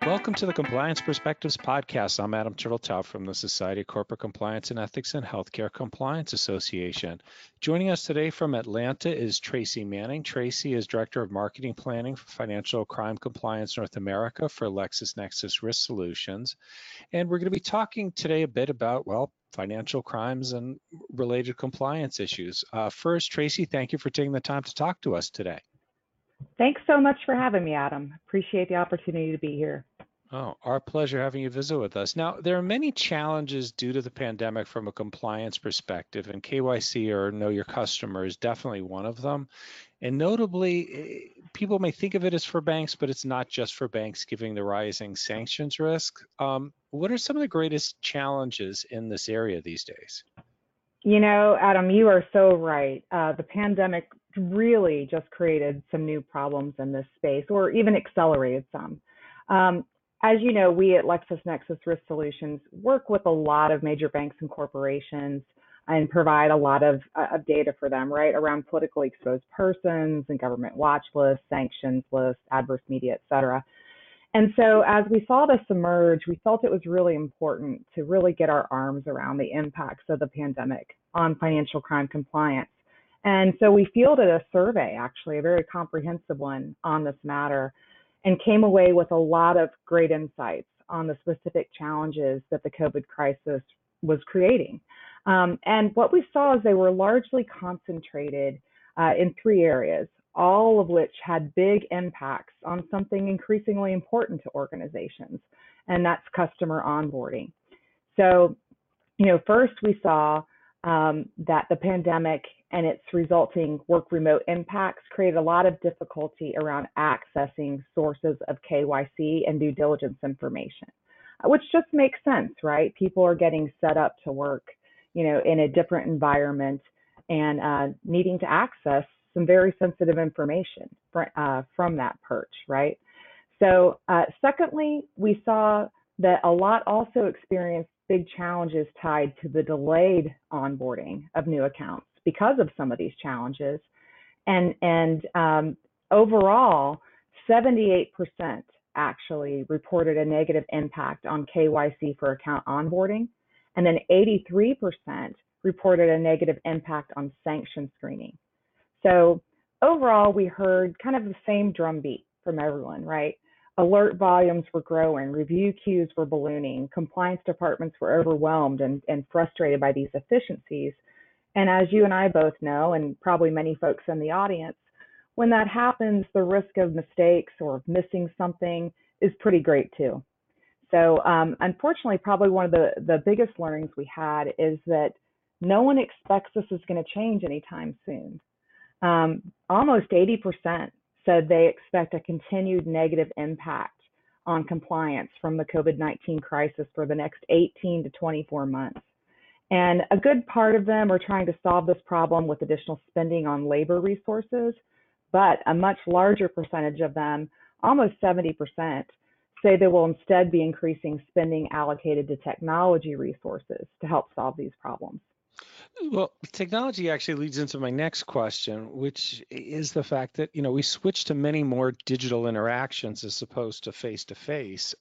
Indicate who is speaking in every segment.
Speaker 1: Welcome to the Compliance Perspectives podcast. I'm Adam Turteltaub from the Society of Corporate Compliance and Ethics and Healthcare Compliance Association. Joining us today from Atlanta is Tracy Manning. Tracy is Director of Marketing Planning for Financial Crime Compliance North America for LexisNexis Risk Solutions. And we're going to be talking today a bit about, financial crimes and related compliance issues. First, Tracy, thank you for taking the time to talk to us today.
Speaker 2: Thanks so much for having me, Adam. Appreciate the opportunity to be here.
Speaker 1: Oh, our pleasure having you visit with us. Now, there are many challenges due to the pandemic from a compliance perspective, and KYC, or Know Your Customer, is definitely one of them. And notably, people may think of it as for banks, but it's not just for banks, given the rising sanctions risk. What are some of the greatest challenges in this area these days?
Speaker 2: You know, Adam, you are so right. The pandemic really just created some new problems in this space, or even accelerated some. As you know, we at LexisNexis Risk Solutions work with a lot of major banks and corporations and provide a lot of data for them, right, around politically exposed persons and government watch lists, sanctions lists, adverse media, et cetera. And so as we saw this emerge, we felt it was really important to really get our arms around the impacts of the pandemic on financial crime compliance. And so we fielded a survey, actually, a very comprehensive one on this matter, and came away with a lot of great insights on the specific challenges that the COVID crisis was creating. And what we saw is they were largely concentrated in three areas, all of which had big impacts on something increasingly important to organizations, and that's customer onboarding. So, first we saw that the pandemic and its resulting work remote impacts created a lot of difficulty around accessing sources of KYC and due diligence information, which just makes sense, right? People are getting set up to work, in a different environment and needing to access some very sensitive information from that perch, right? So secondly, we saw that a lot also experienced big challenges tied to the delayed onboarding of new accounts because of some of these challenges. And overall, 78% actually reported a negative impact on KYC for account onboarding, and then 83% reported a negative impact on sanction screening. So overall, we heard kind of the same drumbeat from everyone, right? Alert volumes were growing, review queues were ballooning, compliance departments were overwhelmed and frustrated by these efficiencies. And as you and I both know, and probably many folks in the audience, when that happens, the risk of mistakes or missing something is pretty great too. So unfortunately, probably one of the biggest learnings we had is that no one expects this is going to change anytime soon. Almost 80% said they expect a continued negative impact on compliance from the COVID-19 crisis for the next 18 to 24 months. And a good part of them are trying to solve this problem with additional spending on labor resources, but a much larger percentage of them, almost 70%, say they will instead be increasing spending allocated to technology resources to help solve these problems.
Speaker 1: Well, technology actually leads into my next question, which is the fact that, we switch to many more digital interactions as opposed to face-to-face.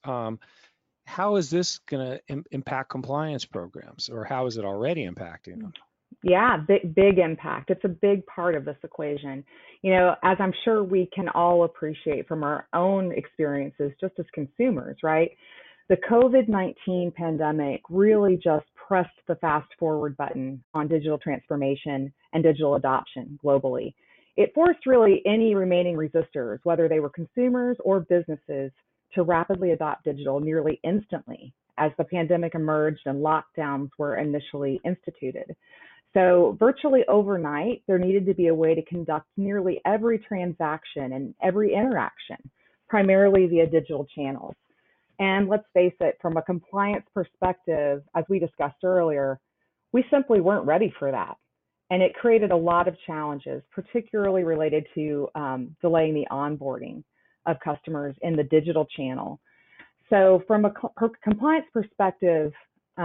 Speaker 1: How is this going to impact compliance programs, or how is it already impacting them?
Speaker 2: Yeah, big impact. It's a big part of this equation. As I'm sure we can all appreciate from our own experiences just as consumers, right? The COVID-19 pandemic really just pressed the fast forward button on digital transformation and digital adoption globally. It forced really any remaining resistors, whether they were consumers or businesses, to rapidly adopt digital nearly instantly as the pandemic emerged and lockdowns were initially instituted. So virtually overnight, there needed to be a way to conduct nearly every transaction and every interaction, primarily via digital channels. And let's face it, from a compliance perspective, as we discussed earlier, we simply weren't ready for that. And it created a lot of challenges, particularly related to delaying the onboarding of customers in the digital channel. So from a compliance perspective,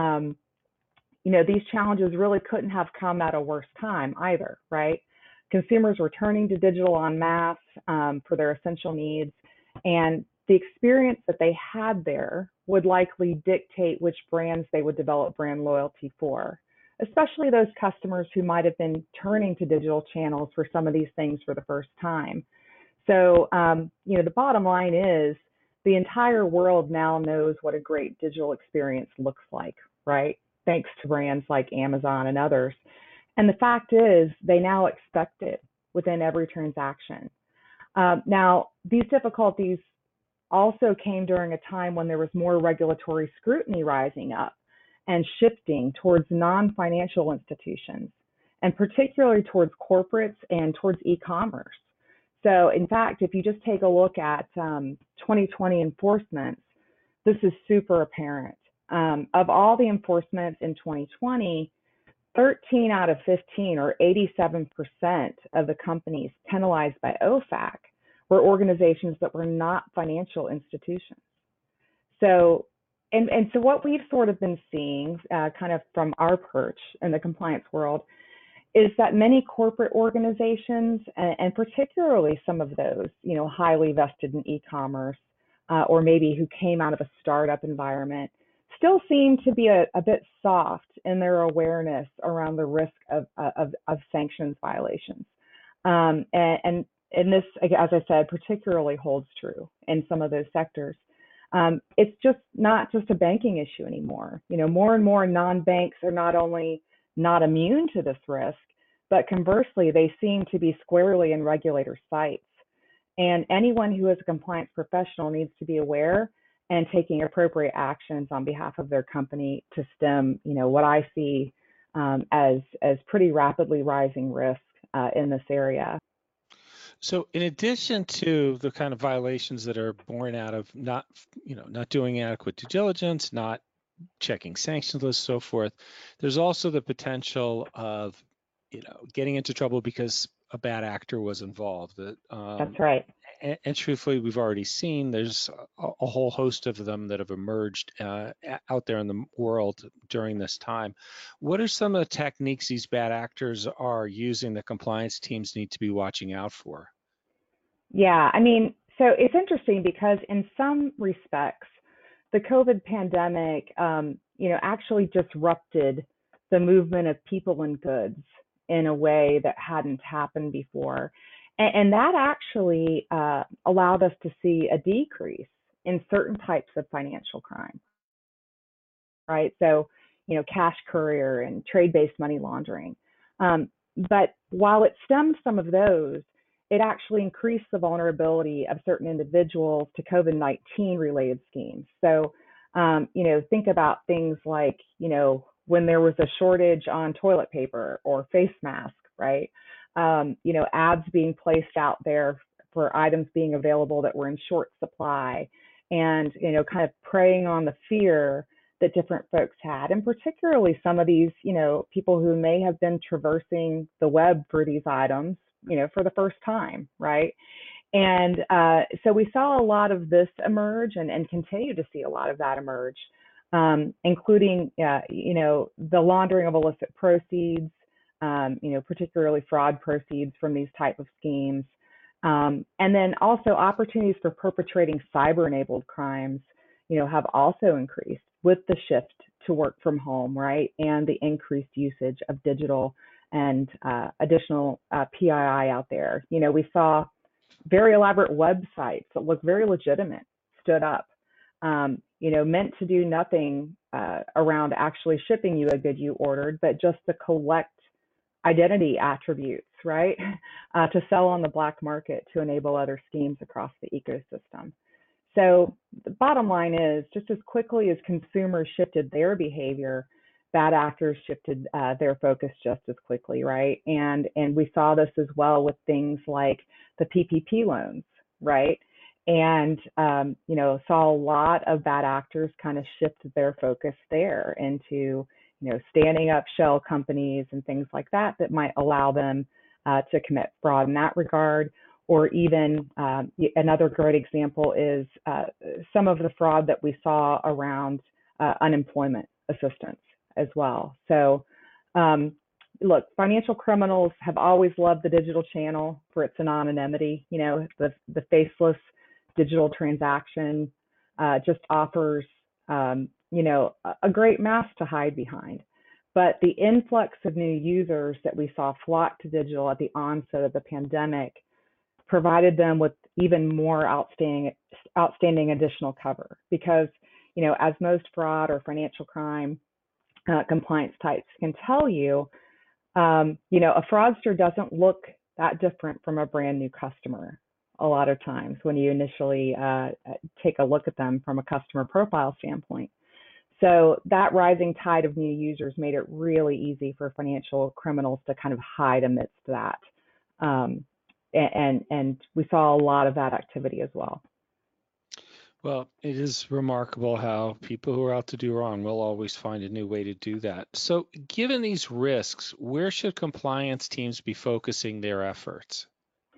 Speaker 2: these challenges really couldn't have come at a worse time either, right? Consumers were turning to digital en masse for their essential needs. And the experience that they had there would likely dictate which brands they would develop brand loyalty for, especially those customers who might have been turning to digital channels for some of these things for the first time. So, the bottom line is the entire world now knows what a great digital experience looks like, right? Thanks to brands like Amazon and others. And the fact is, they now expect it within every transaction. Now, these difficulties also came during a time when there was more regulatory scrutiny rising up and shifting towards non-financial institutions, and particularly towards corporates and towards e-commerce. So in fact, if you just take a look at 2020 enforcements, this is super apparent. Of all the enforcements in 2020, 13 out of 15, or 87% of the companies penalized by OFAC were organizations that were not financial institutions. So, and so what we've sort of been seeing kind of from our perch in the compliance world is that many corporate organizations, and particularly some of those, highly vested in e-commerce, or maybe who came out of a startup environment, still seem to be a bit soft in their awareness around the risk of sanctions violations. And this, as I said, particularly holds true in some of those sectors. It's just not just a banking issue anymore. More and more non-banks are not only not immune to this risk, but conversely, they seem to be squarely in regulators' sights. And anyone who is a compliance professional needs to be aware and taking appropriate actions on behalf of their company to stem, what I see as pretty rapidly rising risk in this area.
Speaker 1: So in addition to the kind of violations that are born out of not doing adequate due diligence, not checking sanctions lists, so forth, there's also the potential of, getting into trouble because a bad actor was involved.
Speaker 2: That's right.
Speaker 1: And truthfully, we've already seen there's a whole host of them that have emerged out there in the world during this time. What are some of the techniques these bad actors are using that compliance teams need to be watching out for?
Speaker 2: Yeah, so it's interesting because in some respects, the COVID pandemic, actually disrupted the movement of people and goods in a way that hadn't happened before. And that actually allowed us to see a decrease in certain types of financial crime, right? So, cash courier and trade-based money laundering. But while it stemmed some of those, it actually increased the vulnerability of certain individuals to COVID-19 related schemes. So, think about things like, when there was a shortage on toilet paper or face masks, right? Ads being placed out there for items being available that were in short supply, and, kind of preying on the fear that different folks had, and particularly some of these, people who may have been traversing the web for these items, for the first time, right? And so we saw a lot of this emerge and continue to see a lot of that emerge, including, the laundering of illicit proceeds, particularly fraud proceeds from these type of schemes. And then also opportunities for perpetrating cyber-enabled crimes, have also increased with the shift to work from home, right? And the increased usage of digital and additional PII out there. We saw very elaborate websites that look very legitimate stood up, meant to do nothing around actually shipping you a good you ordered, but just to collect identity attributes, right? To sell on the black market to enable other schemes across the ecosystem. So the bottom line is, just as quickly as consumers shifted their behavior, bad actors shifted their focus just as quickly, right? And we saw this as well with things like the PPP loans, right? And saw a lot of bad actors kind of shift their focus there into standing up shell companies and things like that might allow them to commit fraud in that regard. Or even another great example is some of the fraud that we saw around unemployment assistance as well. So look, financial criminals have always loved the digital channel for its anonymity, the faceless digital transaction just offers, a great mask to hide behind. But the influx of new users that we saw flock to digital at the onset of the pandemic provided them with even more outstanding additional cover because, as most fraud or financial crime compliance types can tell you, a fraudster doesn't look that different from a brand new customer a lot of times when you initially take a look at them from a customer profile standpoint. So that rising tide of new users made it really easy for financial criminals to kind of hide amidst that. And we saw a lot of that activity as well.
Speaker 1: Well, it is remarkable how people who are out to do wrong will always find a new way to do that. So, given these risks, where should compliance teams be focusing their efforts?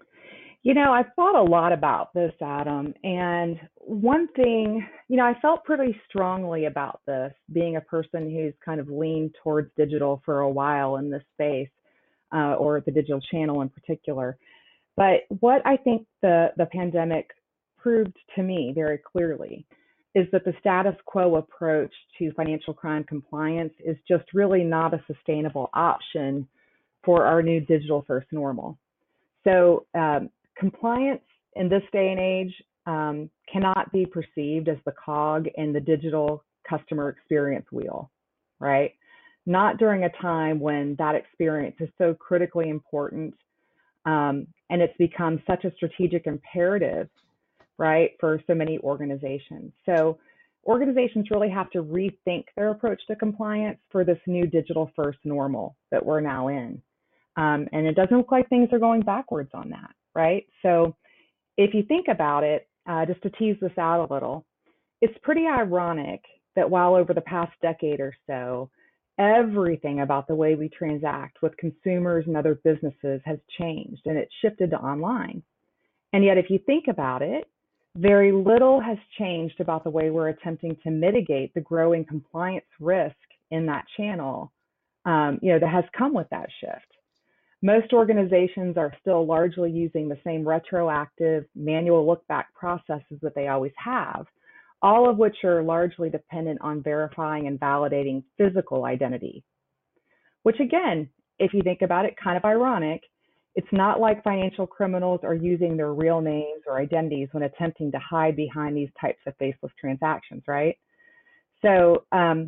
Speaker 2: I've thought a lot about this, Adam. And one thing, I felt pretty strongly about this, being a person who's kind of leaned towards digital for a while in this space, or the digital channel in particular. But what I think the pandemic proved to me very clearly is that the status quo approach to financial crime compliance is just really not a sustainable option for our new digital first normal. So compliance in this day and age cannot be perceived as the cog in the digital customer experience wheel, right? Not during a time when that experience is so critically important, and it's become such a strategic imperative, right, for so many organizations. So organizations really have to rethink their approach to compliance for this new digital first normal that we're now in. And it doesn't look like things are going backwards on that, right? So if you think about it, just to tease this out a little, it's pretty ironic that while over the past decade or so, everything about the way we transact with consumers and other businesses has changed and it's shifted to online. And yet, if you think about it, very little has changed about the way we're attempting to mitigate the growing compliance risk in that channel, that has come with that shift. Most organizations are still largely using the same retroactive manual look back processes that they always have, all of which are largely dependent on verifying and validating physical identity. Which again, if you think about it, kind of ironic. It's not like financial criminals are using their real names or identities when attempting to hide behind these types of faceless transactions, right? So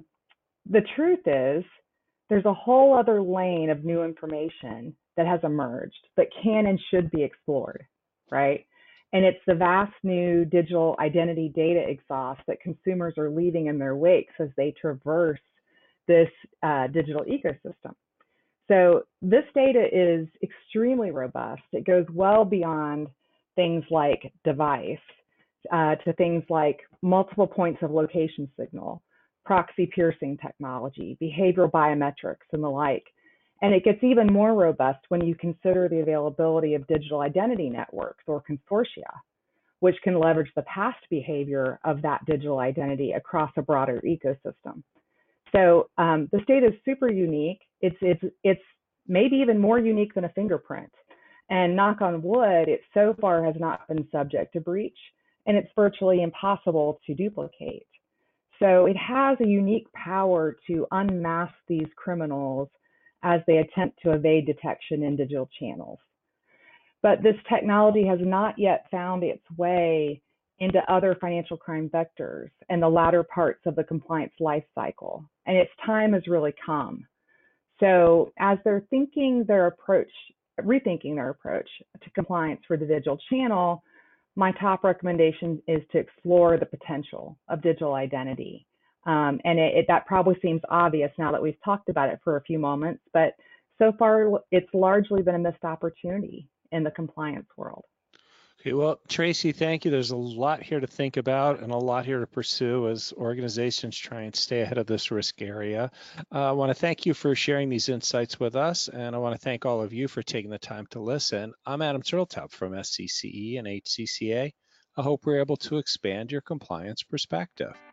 Speaker 2: the truth is, there's a whole other lane of new information that has emerged that can and should be explored, right? And it's the vast new digital identity data exhaust that consumers are leaving in their wakes as they traverse this digital ecosystem. So this data is extremely robust. It goes well beyond things like device to things like multiple points of location signal, proxy piercing technology, behavioral biometrics, and the like. And it gets even more robust when you consider the availability of digital identity networks or consortia, which can leverage the past behavior of that digital identity across a broader ecosystem. So this data is super unique. It's maybe even more unique than a fingerprint. And knock on wood, it so far has not been subject to breach, and it's virtually impossible to duplicate. So it has a unique power to unmask these criminals as they attempt to evade detection in digital channels. But this technology has not yet found its way into other financial crime vectors and the latter parts of the compliance life cycle. And its time has really come. So as they're rethinking their approach to compliance for the digital channel, my top recommendation is to explore the potential of digital identity. And that probably seems obvious now that we've talked about it for a few moments, but so far it's largely been a missed opportunity in the compliance world.
Speaker 1: Okay, well, Tracy, thank you. There's a lot here to think about and a lot here to pursue as organizations try and stay ahead of this risk area. I want to thank you for sharing these insights with us, and I want to thank all of you for taking the time to listen. I'm Adam Turteltaub from SCCE and HCCA. I hope we're able to expand your compliance perspective.